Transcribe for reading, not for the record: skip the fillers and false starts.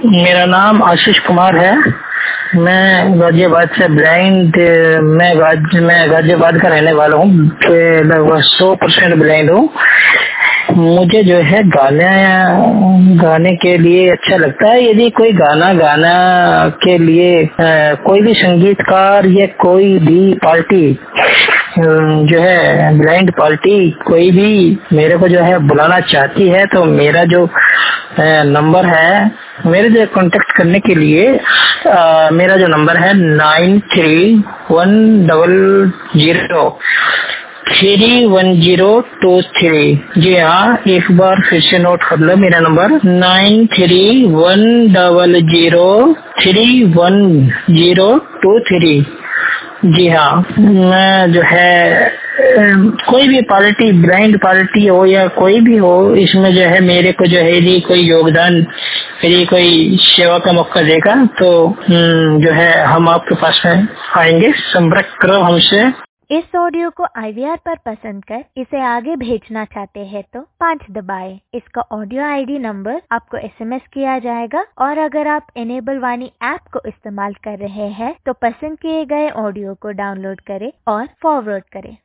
मेरा नाम आशीष कुमार है। मैं गाजियाबाद से ब्लाइंड मैं गाजियाबाद का रहने वाला हूँ। लगभग 100% ब्लाइंड हूँ। मुझे जो है गाने के लिए अच्छा लगता है। यदि कोई गाना के लिए कोई भी संगीतकार या कोई भी पार्टी जो है ब्लाइंड पार्टी कोई भी मेरे को जो है बुलाना चाहती है, तो मेरा जो नंबर है, मेरे जो कांटेक्ट करने के लिए मेरा जो नंबर है 9310031023। जी हाँ, एक बार फिर से नोट कर लो मेरा नंबर 9310031023। जी हाँ, मैं जो है कोई भी पार्टी, ब्लाइंड पार्टी हो या कोई भी हो, इसमें जो है मेरे को जो है यदि कोई योगदान, यदि कोई सेवा का मौका देगा तो जो है हम आपके पास में आएंगे। संपर्क करो हमसे। इस ऑडियो को IVR पर पसंद कर इसे आगे भेजना चाहते हैं तो 5 दबाएं। इसका ऑडियो ID नंबर आपको SMS किया जाएगा, और अगर आप इनेबल वाणी ऐप को इस्तेमाल कर रहे हैं तो पसंद किए गए ऑडियो को डाउनलोड करें और फॉरवर्ड करें।